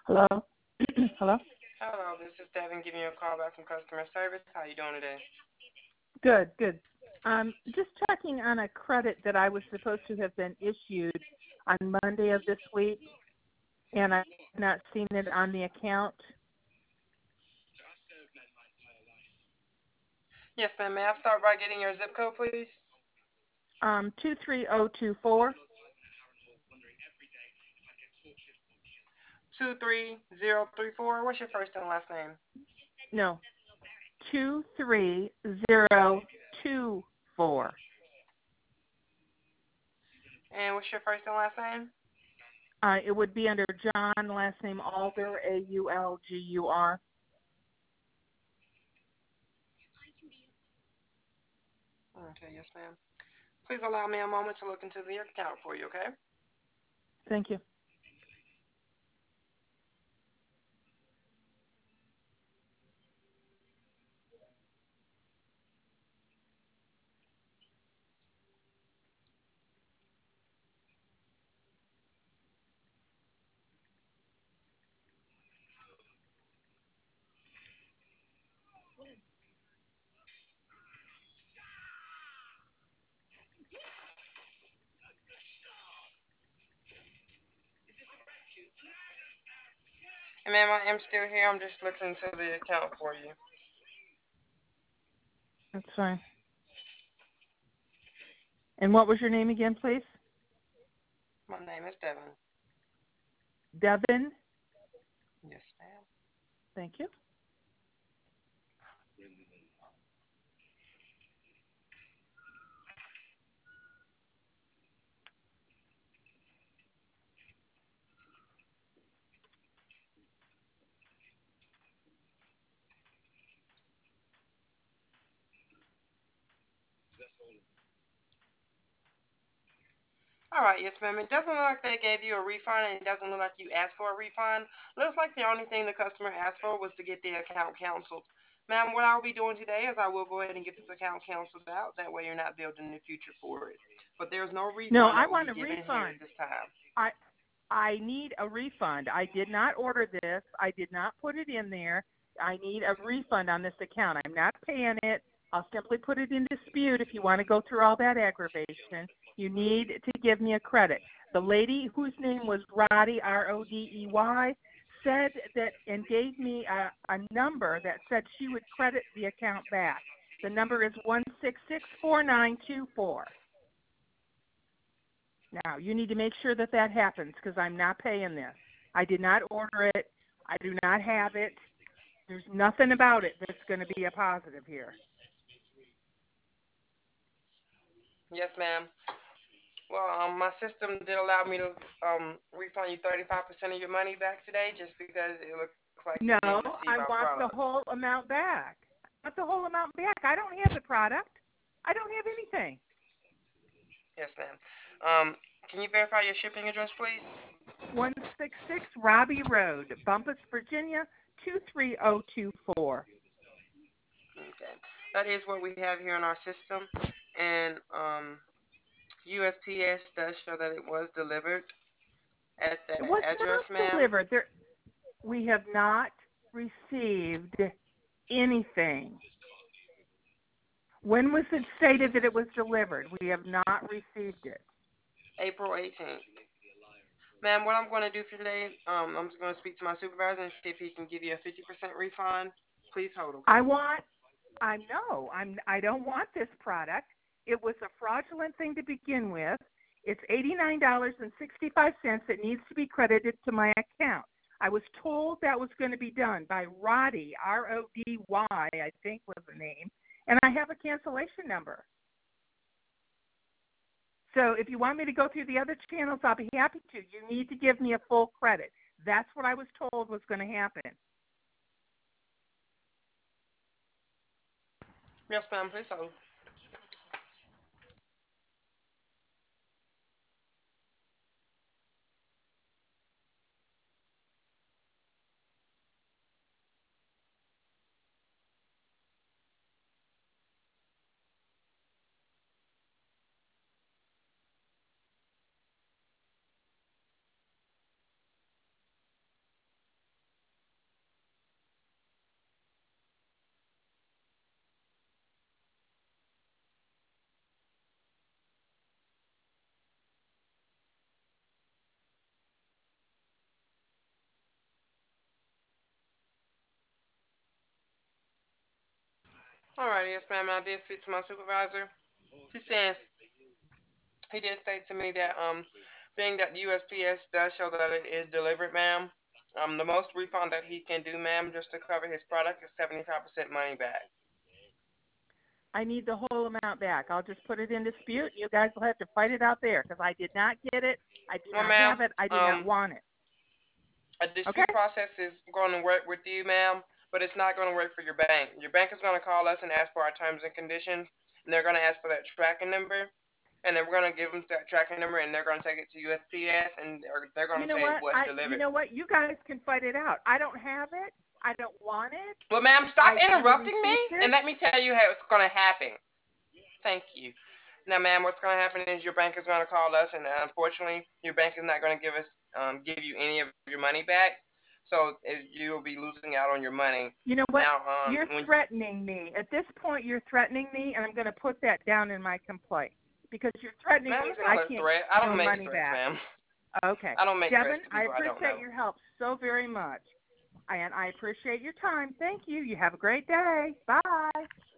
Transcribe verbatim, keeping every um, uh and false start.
Hello? Hello? Hello, this is Devin giving you a call back from customer service. How you doing today? Good, good. Um, just checking on a credit that I was supposed to have been issued on Monday of this week, and I've not seen it on the account. Yes, ma'am. May I start by getting your zip code, please? Um, two three zero two four. Two three zero three four. What's your first and last name? No, two three zero two four. And what's your first and last name? Uh, it would be under John, last name Alger, A U L G U R. Okay, yes, ma'am. Please allow me a moment to look into the account for you, okay? Thank you. And ma'am, I am still here. I'm just looking into the account for you. That's fine. And what was your name again, please? My name is Devin. Devin. Yes, ma'am. Thank you. All right, yes, ma'am. It doesn't look like they gave you a refund, and it doesn't look like you asked for a refund. Looks like the only thing the customer asked for was to get the account canceled. Ma'am, what I'll be doing today is I will go ahead and get this account canceled out. That way, you're not billed in the future for it. But there's no No, refund I that will want be a given here at refund. this time. I I need a refund. I did not order this. I did not put it in there. I need a refund on this account. I'm not paying it. I'll simply put it in dispute if you want to go through all that aggravation. You need to give me a credit. The lady whose name was Roddy, R O D E Y, said that and gave me a, a number that said she would credit the account back. The number is one six six four nine two four. Now, you need to make sure that that happens because I'm not paying this. I did not order it. I do not have it. There's nothing about it that's going to be a positive here. Yes, ma'am. Well, um, my system did allow me to um, refund you thirty-five percent of your money back today just because it looks like you No, didn't receive I our want the product. whole amount back. I want the whole amount back. I don't have the product. I don't have anything. Yes, ma'am. Um, can you verify your shipping address, please? one sixty-six Robbie Road, Bumpus, Virginia, two three zero two four. Okay. That is what we have here in our system. And um, U S P S does show that it was delivered at It that was address, not ma'am. delivered. There, we have not received anything. When was it stated that it was delivered? We have not received it. April eighteenth. Ma'am, what I'm going to do for today, um, I'm just going to speak to my supervisor and see if he can give you a fifty percent refund. Please hold, I okay? want, I know, I'm, I don't want this product. It was a fraudulent thing to begin with. It's eighty-nine dollars and sixty-five cents that needs to be credited to my account. I was told that was going to be done by Roddy, R O D Y, I think was the name, and I have a cancellation number. So if you want me to go through the other channels, I'll be happy to. You need to give me a full credit. That's what I was told was going to happen. Yes, ma'am, please hold. Alright, yes, ma'am. I did speak to my supervisor. He says he did state to me that um, being that U S P S does show that it is delivered, ma'am. Um, the most refund that he can do, ma'am, just to cover his product is seventy-five percent money back. I need the whole amount back. I'll just put it in dispute. You guys will have to fight it out there because I did not get it. I do Well, not ma'am, have it. I do not um, want it. a Okay? dispute process is going to work with you, ma'am, but it's not going to work for your bank. Your bank is going to call us and ask for our terms and conditions, and they're going to ask for that tracking number, and then we're going to give them that tracking number, and they're going to take it to U S P S, and they're, they're going You to know say what? what's I you delivered. know what? You guys can fight it out. I don't have it. I don't want it. Well, ma'am, stop I never interrupting me, received and it. let me tell you how it's going to happen. Thank you. Now, ma'am, what's going to happen is your bank is going to call us, and uh, unfortunately, your bank is not going to give us um, give you any of your money back. So it, you'll be losing out on your money. You know what? Now, um, You're when threatening me. At this point, you're threatening me, and I'm going to put that down in my complaint because you're threatening ma'am, me it's that I not a can't threat. I get don't no make money threats, back. ma'am. Okay. I don't make threats Devin, to I people I don't appreciate know. your help so very much. And I appreciate your time. Thank you. You have a great day. Bye.